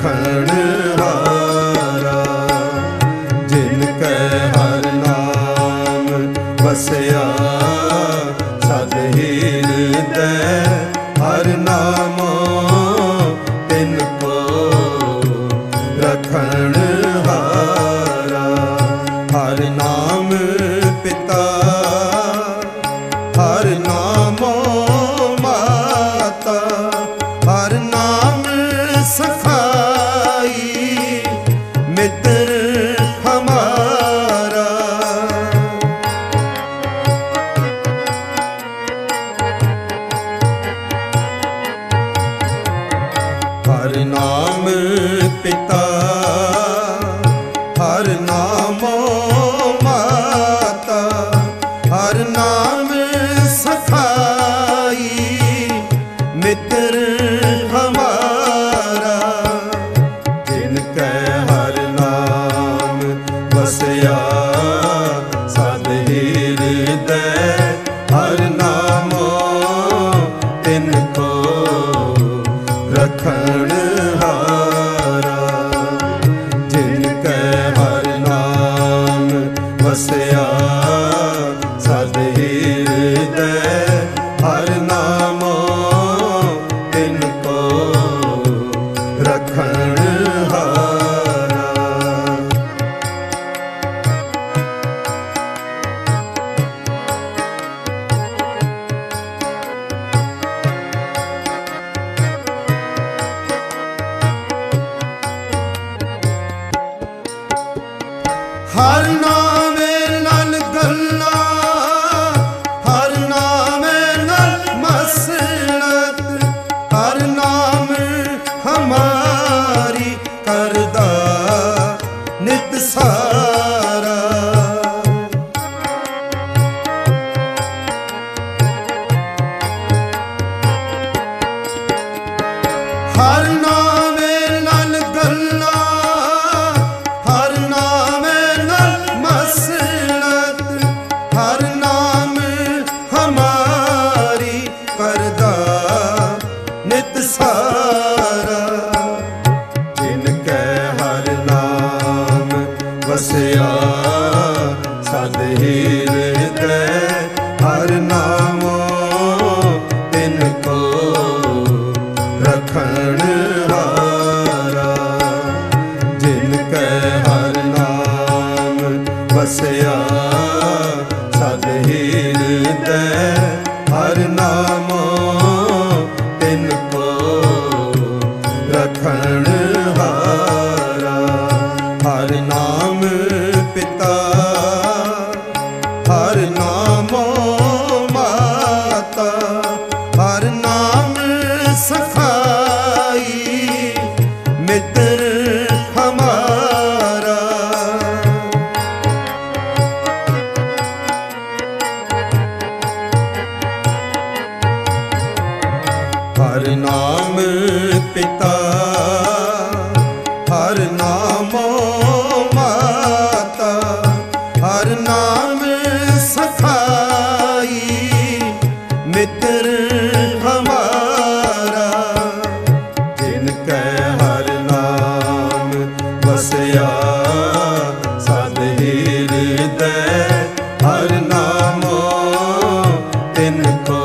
रखण हारा। जिनकै हर नाम बसया सद हृदय, हर नामो तिनको रखण हारा। हर नाम पिता, हर नामो माता, हर नाम सखाई मित्र हमारा। हर नाम पिता, हर नामो माता, हर नाम सखाई मित्र हमारा। जिनकै हर नाम बसया सद हृदय, हर नामो तिनको रखण हारा। जिनकै हर नाम बसया सद हृदय, हर नामो तिनको रखण हारा। हर नामे नल गल्ला, हर नामे नल मसलत, हर नाम हमारी करदा नित सारा। हर नामे नल गल्ला, हर नामे नल मसलत, हर नाम हमारी करदा नित सारा। जिनकै हर नाम बसया सद हृदय, हर नामो तिनको रखण हारा। जिनकै हर नाम बसया सद हृदय, हर नामो तिनको रखण हारा। हर नाम पिता, हर नामो माता, हर नाम सखाई मित्र हमारा। हर नाम पिता, हर नामो माता, हर नाम सखाई मित्र हमारा। जिनकै हर नाम बसया सद हृदय, हर नामो तिनको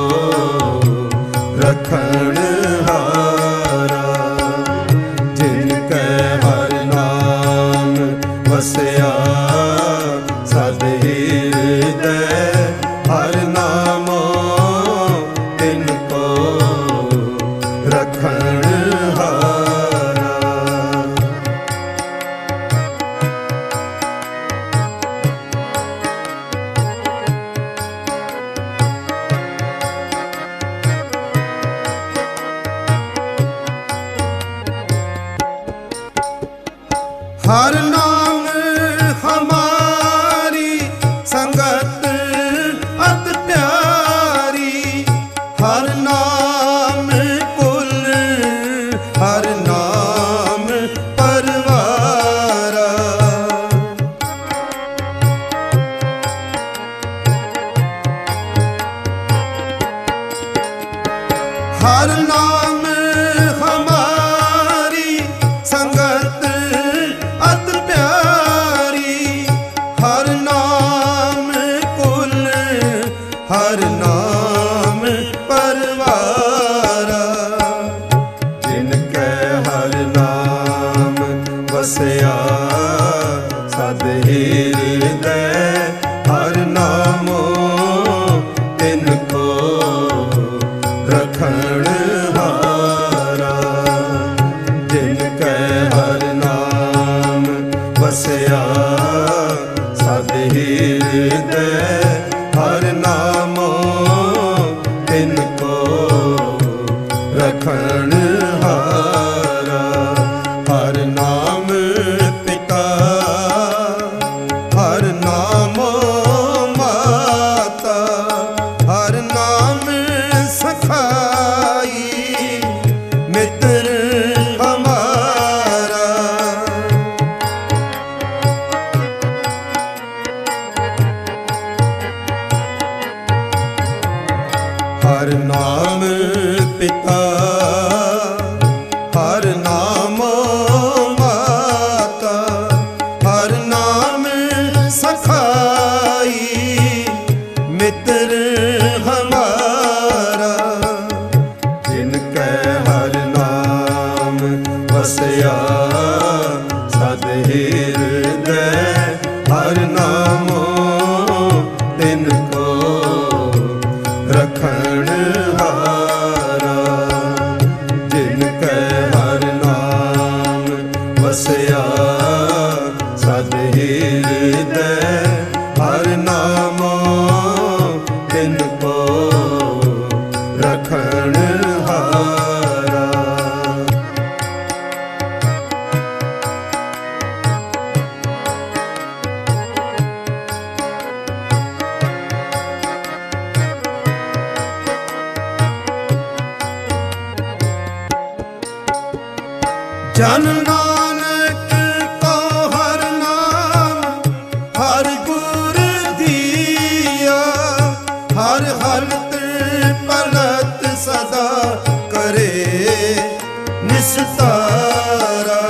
रखण हारा। जिनकै हर नाम बसया सद हृदय, हर नामो तिनको रखण हारा। हर नाम हमारी संगत अत प्यारी। हर नाम कुल, हर नाम परवारा। हर नाम हमारी संग ਜਿਨ ਕੈ ਹਰ ਨਾਮ ਵਸਿਆ ਸਦ ਹਿਰਦੈ ਹਰ ਨਾਮੋ ਤਿਨ ਕੋ ਰਖਣ ਹਾਰਾ। ਜਿਨ ਕੈ ਹਰ ਨਾਮ ਵਸਿਆ ਸਦ ਹਿਰਦੈ ਹਰ ਨਾਮੋ ਤਿਨ ਕੋ ਰਖਣ ਹਾਰਾ। ਹਰ ਨਾਮ ਪਿਤਾ ਹਰ ਨਾਮ ਮਾਤਾ ਹਰ ਨਾਮ ਸਖਾਈ ਮਿੱਤਰ ਹਮਾਰਾ। ਹਰ ਨਾਮ ਪਿਤਾ ਹਰ ਨਾਮ ਮਾਤਾ ਹਰ ਨਾਮ ਸਖਾਈ ਮਿੱਤਰ ਹਮਾਰਾ। ਜਿਨ ਕੈ ਹਰ ਨਾਮ ਵਸਿਆ ਸਦ ਹਿਰਦੈ ਹਰ ਨਾਮੋ ਤਿਨ ਕੋ ਰਖਣ ਹਾਰਾ। ਜਿਨ ਕੈ ਹਰ ਨਾਮ ਵਸਿਆ ਸਦ ਹਿਰਦੈ ਹਰ ਨਾਮੋ ਤਿਨ ਕੋ ਰਖਣ ਹਾਰਾ। ਜਨ ਨਾਨਕ ਕੋ ਹਰ ਨਾਮ ਹਰ ਗੁਰ ਦੀਆ ਹਰ ਹਲਤ ਪਲਤ ਸਦਾ ਕਰੇ ਨਿਸਤਾਰਾ।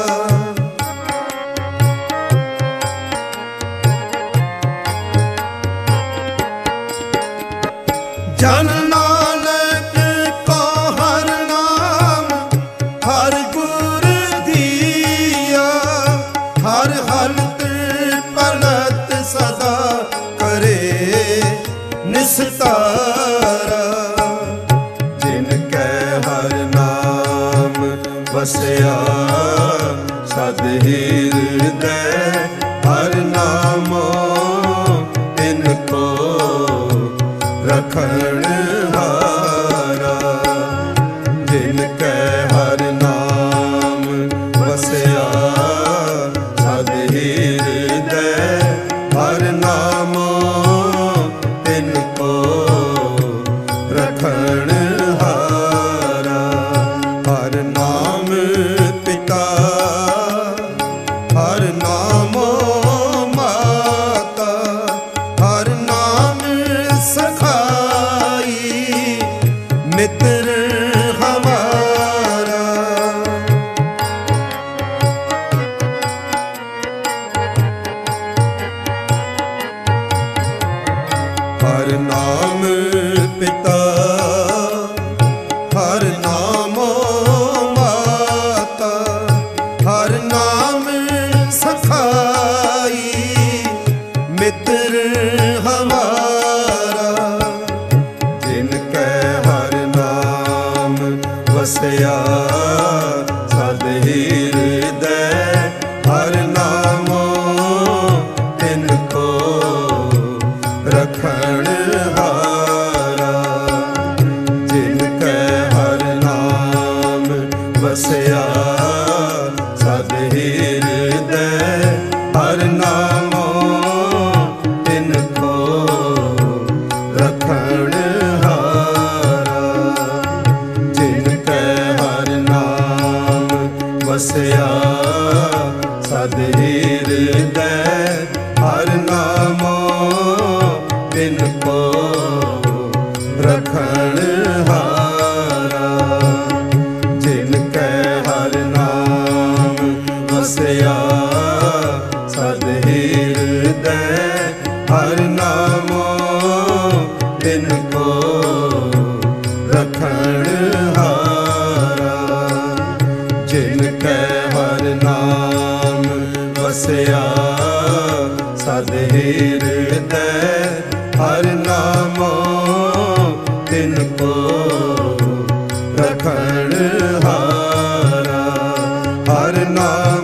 ਜਨ ਨਾਨਕ ਕੋ ਹਰ ਨਾਮ ਹਰ ਗੁਰ ਦੀਆ ਹਰ ਹਲਤ ਪਲਤ ਸਦਾ ਕਰੇ ਨਿਸਤਾਰਾ। ਜਿਨ ਕੈ ਹਰ ਨਾਮ ਵਸਿਆ ਸਦ ਹਿਰਦੈ ਹਰ ਨਾਮੋ ਤਿਨ ਕੋ ਰਖਣ ਹਾਰਾ। ਜਿਨ ਕੈ ਹਰ ਨਾਮ ਵਸਿਆ ਸਦ ਹਿਰਦੈ ਹਰ ਨਾਮੋ ਤਿਨ ਕੋ ਰਖਣ ਹਾਰਾ। ਹਰ ਨਾਮ ਪਿਤਾ ਹਰ ਨਾਮ ਮਾਤਾ ਹਰ ਨਾਮ ਸਖਾਈ ਮਿੱਤਰ ਹਮਾਰਾ। ਹਰ ਨਾਮ ਪਿਤਾ ਹਰ ਨਾਮ ਮਾਤਾ ਹਰ ਨਾਮ ਸਖਾਈ ਮਿੱਤਰ ਹਮਾਰਾ। ਜਿਨ ਕੈ ਹਰ ਨਾਮ ਵਸਿਆ ਸਦ ਹਿਰਦੈ ਹਰ ਨਾਮੋ ਤਿਨ ਕੋ ਰਖਣ ਹਾਰਾ। ਜਿਨ ਕੈ ਹਰ ਨਾਮ ਵਸਿਆ ਸਦ ਹਿਰਦੈ ਹਰ ਨਾਮੋ ਤਿਨ ਕੋ ਰਖਣ ਹਾਰਾ। ਜਿਨ ਕੈ ਹਰ ਨਾਮ ਵਸਿਆ ਸਦ ਹਿਰਦੈ ਹਰ ਨਾਮੋ ਤਿਨ ਕੋ ਰਖਣ ਹਾਰਾ। ਜਿਨ ਕੈ ਹਰ ਨਾਮ ਵਸਿਆ ਸਦ ਹਿਰਦੈ ਹਰ ਨਾਮੋ ਤਿਨ ਕੋ ਰਖਣ ਹਾਰਾ। वसया सद हिरदय हर नामो तिनको रखण हारा। हर नाम